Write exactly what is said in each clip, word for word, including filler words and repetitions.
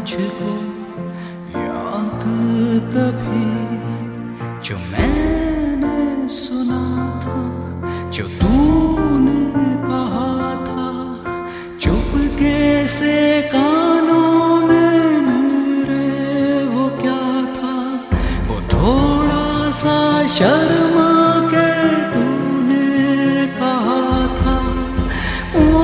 मुझको याद कभी जो मैंने सुना था, जो तूने कहा था चुपके से कानों में मेरे, वो क्या था? वो थोड़ा सा शर्मा के तूने कहा था, वो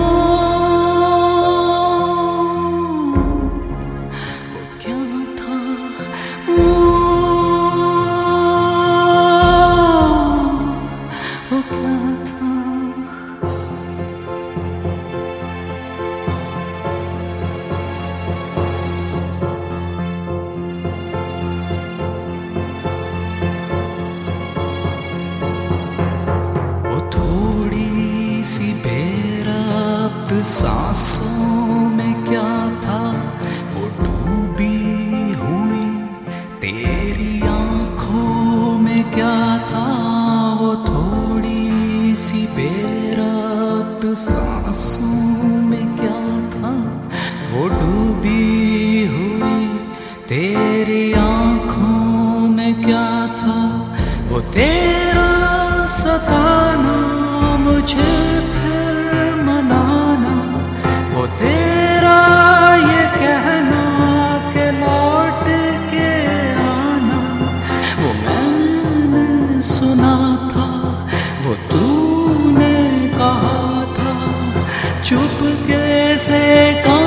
सी बेरब्त सांसों में क्या था? वो डूबी हुई तेरी आंखों में क्या था? वो थोड़ी सी बेरब्त सांसों में क्या था? वो डूबी हुई तेरी आंखों में क्या था? वो तेरा सताना मुझे फिर मनाना, वो तेरा ये कहना के लौट के आना, वो मैंने सुना था, वो तूने कहा था चुपके से।